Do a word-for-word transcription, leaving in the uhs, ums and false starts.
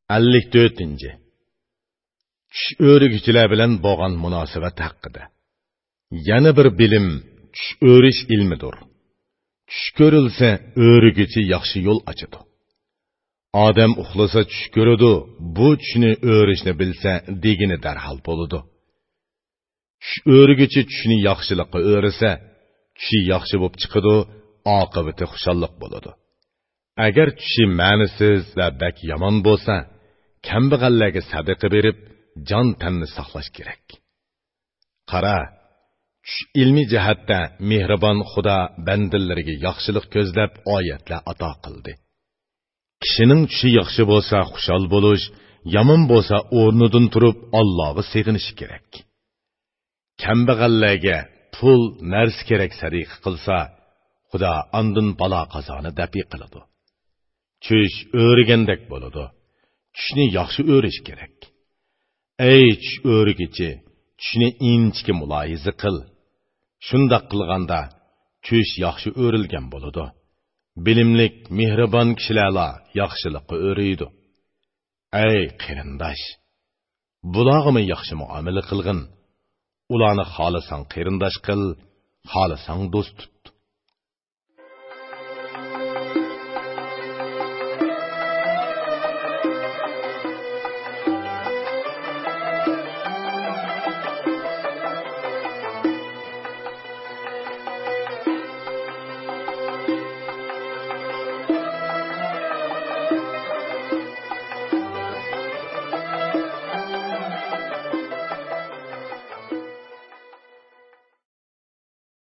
ellik to'rtinchi. Tush o'riguvchilar bilan bo'lgan munosabat haqida. Yana bir bilim tush o'rish ilmidir. Tush ko'rilsa, o'riguvchi yaxshi yo'l ochadi. Odam uxlasa tush ko'radi, bu tushni o'rishni bilsa, degini darhol bo'ladi. Tush o'riguvchi tushni yaxshilikqa o'risa, tushi yaxshi bo'lib chiqadi, oqibati xushalliq bo'ladi. Agar tushi ma'nisiz va bak yomon bo'lsa, kambag'allarga sadaqa berib, jon tanni saqlash kerak. Qara, tush ilmi jihatda mehribon Xudo bandalariga yaxshilik ko'zlab oyatlar ato qildi. Kishining tushi yaxshi bo'lsa xushal bo'lish, yomon bo'lsa o'rnidan turib Allohga sig'inish kerak. Kambag'allarga pul, narsa kerak sadiqa qilsa, Xudo ondan balo qazoni dafi qiladi. Tush o'rigandek bo'ladi. Tushni yaxshi o'rish kerak. Ey tush o'rigichi, tushni inchki muloyiza qil. Shundoq qilganda tush yaxshi o'rilgan bo'ladi. Bilimlik, mehribon kishilarla yaxshilikqa o'raydi. Ey qarindosh, bularga yaxshi muomala qilgin. Ularni xohlasan qarindosh qil, xohlasang do'st tut.